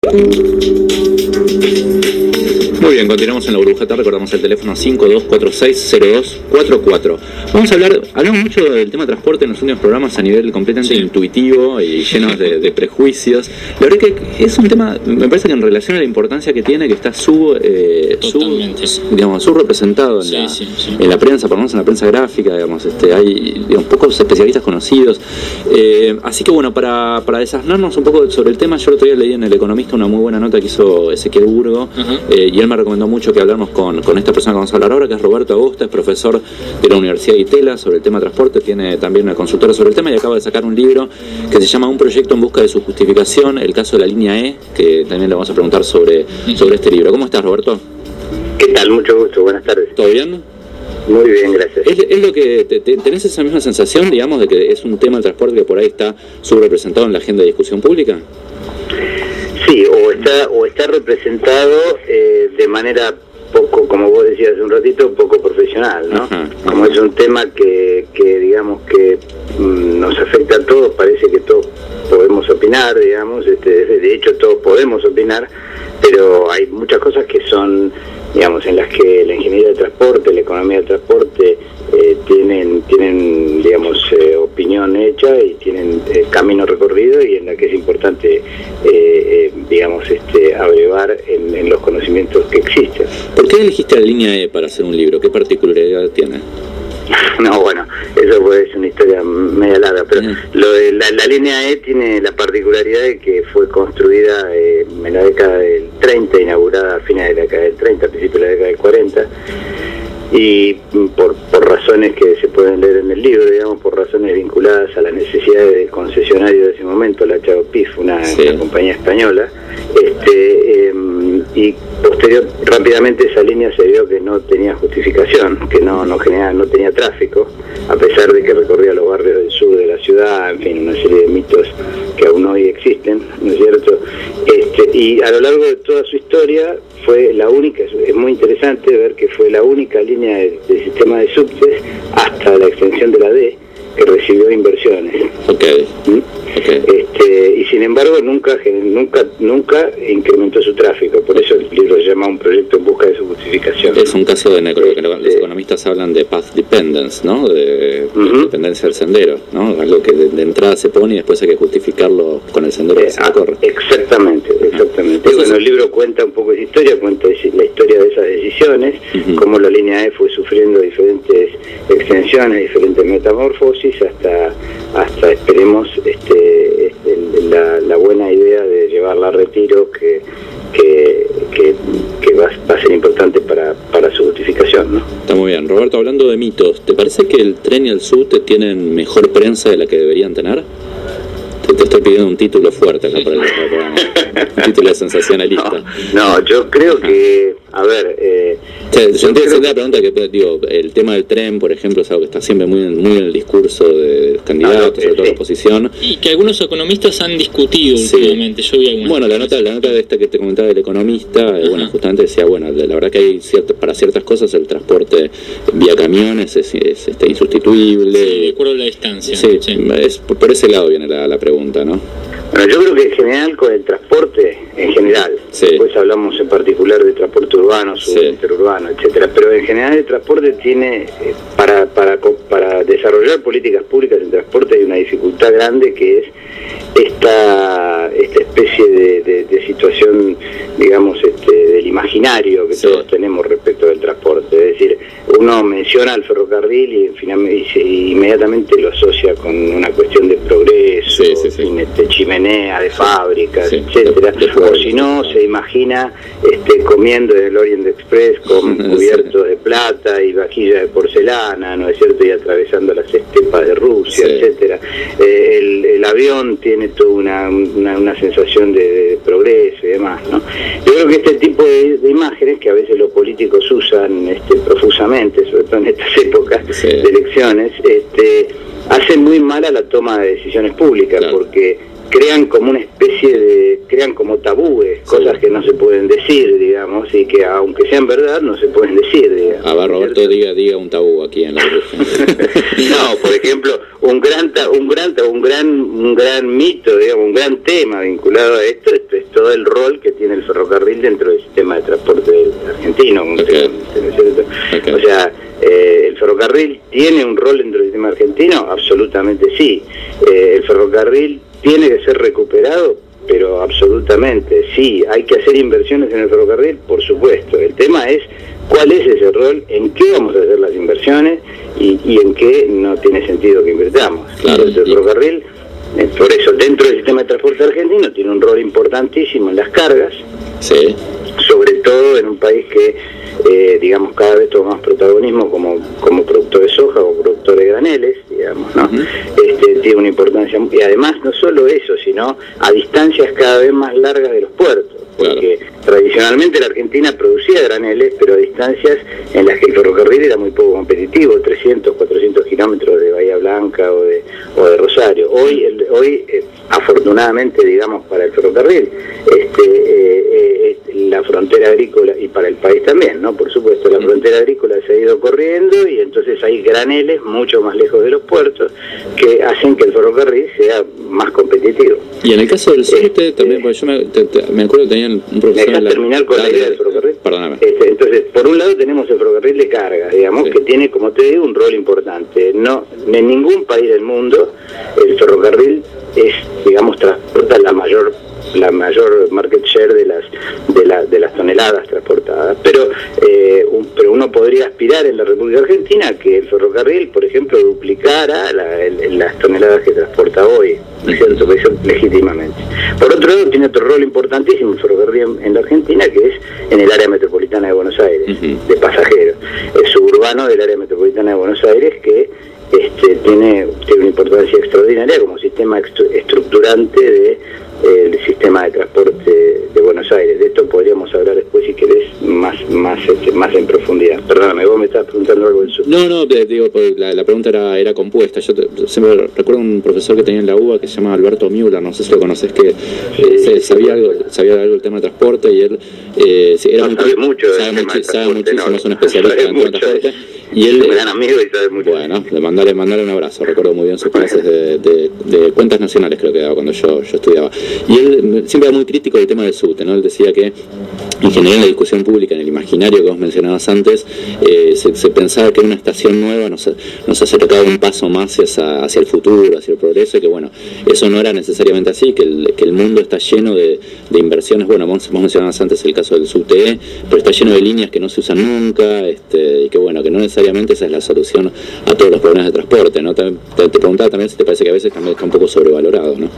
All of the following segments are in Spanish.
Muy bien, continuamos en la burbujeta, recordamos el teléfono 52460244. Vamos a hablamos mucho del tema transporte en los últimos programas a nivel completamente intuitivo y lleno de prejuicios. La verdad que es un tema, me parece que en relación a la importancia que tiene, que está subrepresentado en la prensa, por lo menos en la prensa gráfica, hay pocos especialistas conocidos. Así que bueno, para desasnarnos un poco sobre el tema, yo el otro día leí en El Economista una muy buena nota que hizo Ezequiel Burgo, y él me recomendó mucho que hablamos con esta persona que vamos a hablar ahora, que es Roberto Agosta, es profesor de la Universidad de Itela sobre el tema transporte, tiene también una consultora sobre el tema y acaba de sacar un libro que se llama Un proyecto en busca de su justificación, el caso de la línea E, que también le vamos a preguntar sobre este libro. ¿Cómo estás, Roberto? ¿Qué tal? Mucho gusto, buenas tardes. ¿Todo bien? Muy bien, gracias. ¿Es lo que tenés esa misma sensación, digamos, de que es un tema del transporte que por ahí está subrepresentado en la agenda de discusión pública? Sí, o está representado de manera poco, como vos decías hace un ratito, poco profesional, ¿no? Como es un tema que digamos que nos afecta a todos, parece que todos podemos opinar, digamos, de hecho todos podemos opinar, pero hay muchas cosas que son, digamos, en las que la ingeniería del transporte, la economía del transporte tienen digamos, opinión hecha y tienen camino recorrido, y en la que es importante digamos, abrevar en los conocimientos que existen. ¿Por qué elegiste la línea E para hacer un libro? ¿Qué particularidad tiene? No, bueno, eso puede ser una historia media larga, pero lo de la línea E tiene la particularidad de que fue construida en la década del 30, inaugurada a fines de la década del 30, a principios de la década del 40, y por razones que se pueden leer en el libro, digamos, por razones vinculadas a las necesidades del concesionario de ese momento, la Chao Pif, una compañía española, y rápidamente esa línea se vio que no tenía justificación, que no tenía tráfico, a pesar de que recorría los barrios del sur de la ciudad, en fin, una serie de mitos que aún hoy existen, ¿no es cierto? Y a lo largo de toda su historia fue la única, es muy interesante ver que fue la única línea del sistema de subtes hasta la extensión de la D que recibió inversiones. Y sin embargo nunca incrementó su tráfico, por eso el libro se llama Un proyecto en busca de su justificación. Es un caso de que los economistas hablan de path dependence, ¿no? De dependencia del sendero, ¿no? Algo que de entrada se pone y después hay que justificarlo con el sendero que se recorre. Exactamente. Bueno, el libro cuenta un poco de historia, cuenta la historia de esas decisiones, cómo la línea E fue sufriendo diferentes extensiones, diferentes metamorfosis, hasta esperemos la buena idea de llevarla a retiro, que va a ser importante para su justificación, ¿no? Está muy bien. Roberto, hablando de mitos, ¿te parece que el tren y el subte tienen mejor prensa de la que deberían tener? Te estoy pidiendo un título fuerte acá para el programa. Un título sensacionalista. No, yo creo que, a ver... yo entiendo la pregunta que, digo, el tema del tren, por ejemplo, es algo que está siempre muy en el discurso de los candidatos, sobre todo la oposición. Y que algunos economistas han discutido últimamente. Yo vi algunas. Bueno, la nota de esta que te comentaba del economista, bueno, justamente decía, bueno, la verdad que hay para ciertas cosas el transporte vía camiones es insustituible. Sí, de acuerdo a la distancia. Sí. Por ese lado viene la pregunta, ¿no? Bueno, yo creo que en general con el transporte, después hablamos en particular de transporte urbano, interurbano, etcétera, pero en general el transporte tiene, para desarrollar políticas públicas en transporte hay una dificultad grande, que es esta especie de situación, digamos, del imaginario que todos tenemos respecto del transporte. Es decir, uno menciona el ferrocarril y inmediatamente lo asocia con una cuestión de progreso, chimenea de fábricas, etcétera, o si no, se imagina comiendo en el Orient Express con cubiertos de plata y vajillas de porcelana, ¿no es cierto?, y atravesando las estepas de Rusia, etcétera. El avión tiene toda una sensación de progreso y demás, ¿no? Yo creo que este tipo de imágenes, que a veces los políticos usan profusamente, sobre todo en estas épocas de elecciones, hacen muy mal a la toma de decisiones públicas, porque crean como una especie de, crean como tabúes, cosas que no se pueden decir, digamos, y que aunque sean verdad, no se pueden decir, digamos. A ver, Roberto, diga un tabú aquí en la No, por ejemplo, un gran mito, digamos, un gran tema vinculado a esto es todo el rol que tiene el ferrocarril dentro del sistema de transporte argentino. Okay. O sea, ¿el ferrocarril tiene un rol dentro del sistema argentino? Absolutamente sí. ¿El ferrocarril tiene que ser recuperado? Pero absolutamente sí. ¿Hay que hacer inversiones en el ferrocarril? Por supuesto. El tema es cuál es ese rol, en qué vamos a hacer las inversiones y en qué no tiene sentido que invirtamos. Claro, el ferrocarril, por eso, dentro del sistema de transporte argentino tiene un rol importantísimo en las cargas, sí, sobre todo en un país que digamos cada vez toma más protagonismo como productor de soja o productor de graneles, digamos, ¿no? Tiene una importancia, y además no solo eso, sino a distancias cada vez más largas de los puertos, porque tradicionalmente la Argentina producía graneles, pero a distancias en las que el ferrocarril era muy poco competitivo, 300, 400 kilómetros de Bahía Blanca o de Rosario. Hoy afortunadamente, digamos, para el ferrocarril, la frontera agrícola, y para el país también, ¿no? Por supuesto, la frontera agrícola se ha ido corriendo y entonces hay graneles mucho más lejos de los puertos que hacen que el ferrocarril sea más competitivo. Y en el caso del subte también, porque yo me acuerdo que tenían un profesor... ¿Me dejas terminar con la idea del ferrocarril? Perdóname. Entonces, por un lado tenemos el ferrocarril de carga, digamos, que tiene, como te digo, un rol importante. No, en ningún país del mundo el ferrocarril transporta la mayor market share de las toneladas transportadas, pero uno podría aspirar en la República Argentina a que el ferrocarril, por ejemplo, duplicara las toneladas que transporta hoy, ¿no es cierto? Eso legítimamente. Por otro lado, tiene otro rol importantísimo el ferrocarril en la Argentina, que es en el área metropolitana de Buenos Aires, de pasajeros. Es suburbano del área metropolitana de Buenos Aires, que tiene una importancia extraordinaria como sistema estructurante del sistema de transporte de Buenos Aires. De esto podríamos hablar después, si querés, más en profundidad. Perdóname, vos me estabas preguntando algo del sur. No, digo, la pregunta era compuesta. Yo siempre recuerdo un profesor que tenía en la UBA que se llama Alberto Müller, no sé si lo conoces, que sabía algo del tema de transporte, y él sabe mucho, sabe muchísimo, es un especialista en tema de transporte. Y él, es un gran amigo y sabe mucho. Bueno, mandarle un abrazo. Recuerdo muy bien sus clases de cuentas nacionales, creo que daba cuando yo estudiaba. Y él siempre era muy crítico del tema del subte, ¿no? Él decía que en general en la discusión pública, en el imaginario que vos mencionabas antes, se pensaba que una estación nueva nos acercaba un paso más hacia el futuro, hacia el progreso, y que bueno, eso no era necesariamente así, que el mundo está lleno de inversiones. Bueno, vos mencionabas antes el caso del subte, pero está lleno de líneas que no se usan nunca, y que bueno, que no necesariamente esa es la solución a todos los problemas de transporte, ¿no? Te preguntaba también si te parece que a veces también está un poco sobrevalorado, ¿no?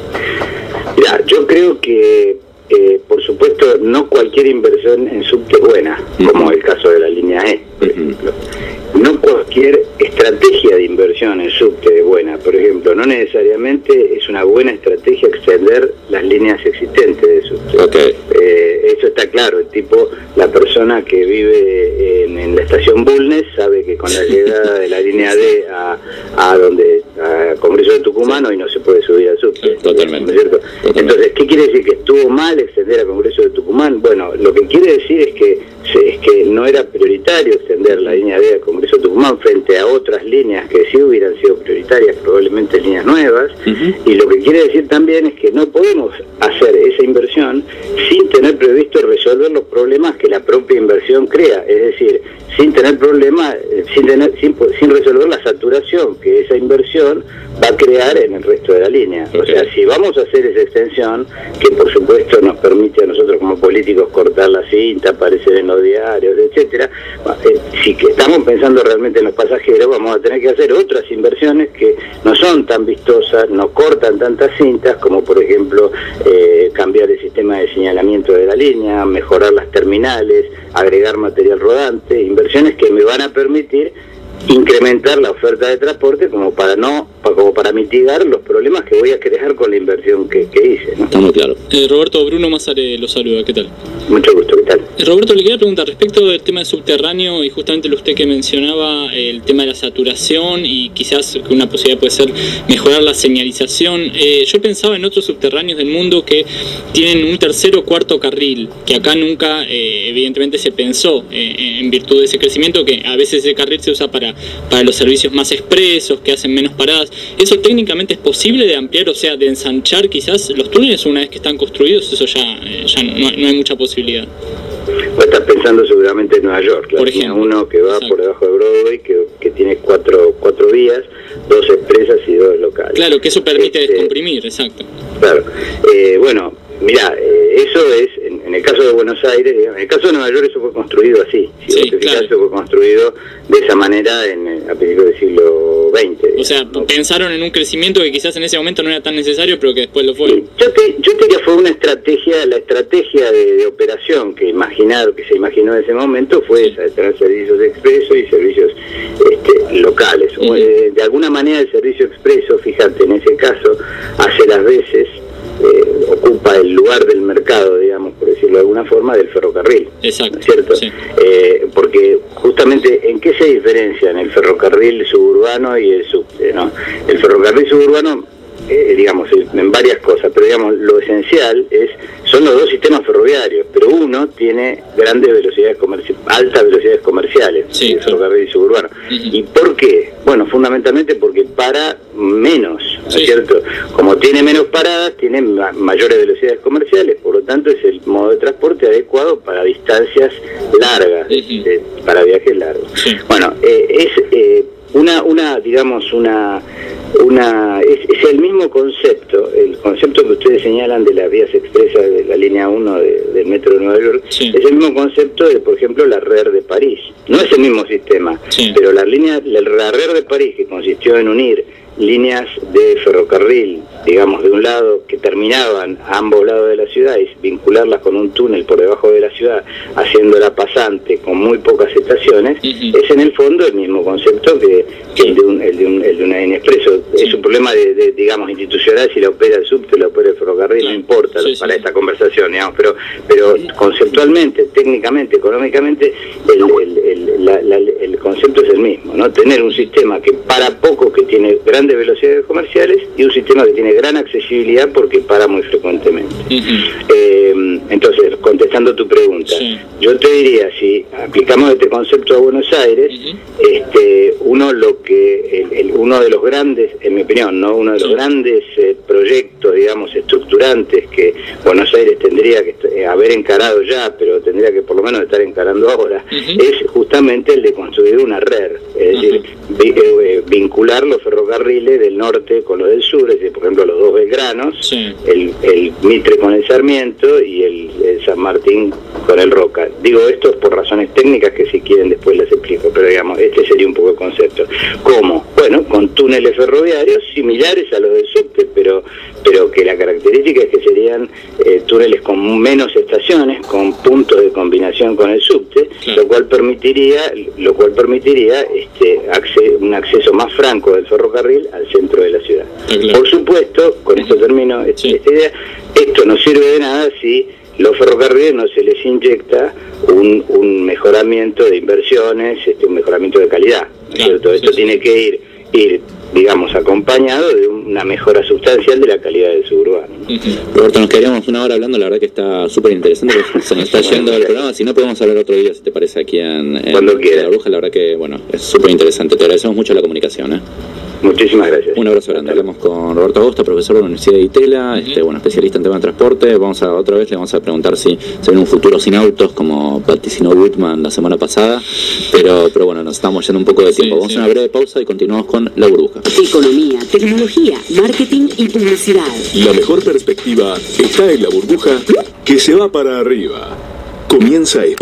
Mira, yo creo que por supuesto no cualquier inversión en subte es buena, como el caso de la línea E, por ejemplo. No cualquier estrategia de inversión en subte es buena. Por ejemplo, no necesariamente es una buena estrategia extender las líneas existentes de subte. Okay. Eso está claro. La persona que vive en la estación Bulnes sabe que con la llegada de la línea D a Congreso de Tucumán hoy no se puede subir al subte. Totalmente. ¿No es cierto? Entonces, ¿qué quiere decir? ¿Que estuvo mal extender a Congreso de Tucumán? Bueno, lo que quiere decir es que no era prioritario extender la línea D a Congreso de Tucumán frente a otras líneas que sí hubieran sido prioritarias, probablemente líneas nuevas. Y lo que quiere decir también es que no podemos hacer esa inversión sin tener previsto resolver los problemas que la propia inversión crea, es decir, sin tener problemas, sin resolver la saturación que esa inversión va a crear en el resto de la línea. O sea, si vamos a hacer esa extensión, que por supuesto nos permite a nosotros como políticos cortar la cinta, aparecer en los diarios, etcétera, si que estamos pensando realmente en los pasajeros, vamos a tener que hacer otras inversiones que no son tan vistosas, no cortan tantas cintas, como por ejemplo cambiar el sistema de señalamiento de la línea, mejorar las terminales, agregar material rodante, inversiones que me van a permitir incrementar la oferta de transporte como para mitigar los problemas que voy a crear con la inversión que hice, ¿no? Está muy claro. Roberto, Bruno Mazare lo saluda, ¿qué tal? Mucho gusto, ¿qué tal? Roberto, le quería preguntar respecto del tema del subterráneo y justamente usted que mencionaba el tema de la saturación y quizás una posibilidad puede ser mejorar la señalización. Yo pensaba en otros subterráneos del mundo que tienen un tercer o cuarto carril, que acá nunca evidentemente se pensó en virtud de ese crecimiento, que a veces ese carril se usa para los servicios más expresos, que hacen menos paradas. ¿Eso técnicamente es posible de ampliar, o sea, de ensanchar quizás los túneles una vez que están construidos? Eso ya no hay mucha posibilidad. Vos estás pensando seguramente en Nueva York, la línea 1 que va por debajo de Broadway, que tiene cuatro vías, 2 expresas y 2 locales. Claro, que eso permite descomprimir, exacto. Claro, bueno, mirá, eso es, en el caso de Buenos Aires, en el caso de Nueva York eso fue construido así, eso fue construido de esa manera a principios del siglo XX. O sea, ¿no? Pensaron en un crecimiento que quizás en ese momento no era tan necesario, pero que después lo fue. Sí, yo te diría fue una estrategia, la estrategia de operación que se imaginó en ese momento fue esa, de tener servicios expresos y servicios locales. De alguna manera el servicio expreso, fíjate, en ese caso, hace las veces ocupa el lugar del mercado, digamos, por decirlo de alguna forma, del ferrocarril. Exacto. ¿Cierto? Sí. Porque justamente, ¿en qué se diferencian el ferrocarril suburbano y el subte, ¿no? El ferrocarril suburbano, digamos, en varias cosas, pero digamos, lo esencial son los dos sistemas ferroviarios, pero uno tiene altas velocidades comerciales, el ferrocarril suburbano. ¿Y por qué? Bueno, fundamentalmente porque para menos, ¿no es cierto? Como tiene menos paradas, tiene mayores velocidades comerciales, por lo tanto es el modo de transporte adecuado para distancias largas, para viajes largos. Bueno, es el mismo concepto, el concepto que ustedes señalan de las vías expresas de la línea 1 del metro de Nueva York, es el mismo concepto de, por ejemplo, la RER de París. No es el mismo sistema, pero la RER de París, que consistió en unir líneas de ferrocarril, digamos, de un lado que terminaban a ambos lados de la ciudad y vincularlas con un túnel por debajo de la ciudad, haciéndola pasante con muy pocas estaciones, es en el fondo el mismo concepto que el de una línea expreso. Es un problema digamos, institucional, si la opera el subte, la opera el ferrocarril, no importa para esta conversación, digamos, pero conceptualmente, técnicamente, económicamente, el concepto es el mismo, ¿no? Tener un sistema que para poco, que tiene grandes velocidades comerciales, y un sistema que tiene gran accesibilidad porque para muy frecuentemente. Entonces, contestando tu pregunta, yo te diría, si aplicamos este concepto a Buenos Aires, uno de los grandes, en mi opinión, ¿no? Uno de los grandes proyectos, digamos, estructurantes que Buenos Aires tendría que haber encarado ya, pero tendría que por lo menos estar encarando ahora, es justamente el de construir una RER, es decir, vincular los ferrocarriles del norte con los del sur, es decir, por ejemplo, los dos Belgranos, el Mitre con el Sarmiento y el San Martín con el Roca. Digo esto por razones técnicas que si quieren después les explico, pero digamos, este sería un poco el concepto. ¿Cómo? Bueno, con túneles ferroviarios similares a los del subte, pero que la característica es que serían túneles con menos estaciones, con puntos de combinación con el subte, lo cual permitiría un acceso más franco del ferrocarril al centro de la ciudad. Por supuesto, con esto termino esta idea, esto no sirve de nada si los ferrocarriles no se les inyecta un mejoramiento de inversiones, un mejoramiento de calidad, ¿cierto? Esto tiene que ir, digamos, acompañado de una mejora sustancial de la calidad del suburbano. Roberto, nos quedaríamos una hora hablando, la verdad que está súper interesante, se nos está yendo el programa, si no podemos hablar otro día, si te parece, aquí en La Bruja, la verdad que, bueno, es súper interesante, te agradecemos mucho la comunicación, Muchísimas gracias. Un abrazo grande. Hablamos con Roberto Agosta, profesor de la Universidad de Itela, especialista en temas de transporte. Otra vez le vamos a preguntar si se ve un futuro sin autos, como vaticinó Whitman la semana pasada. Pero bueno, nos estamos yendo un poco de tiempo. Vamos a una breve pausa y continuamos con La Burbuja. Economía, tecnología, marketing y publicidad. La mejor perspectiva está en La Burbuja, que se va para arriba. Comienza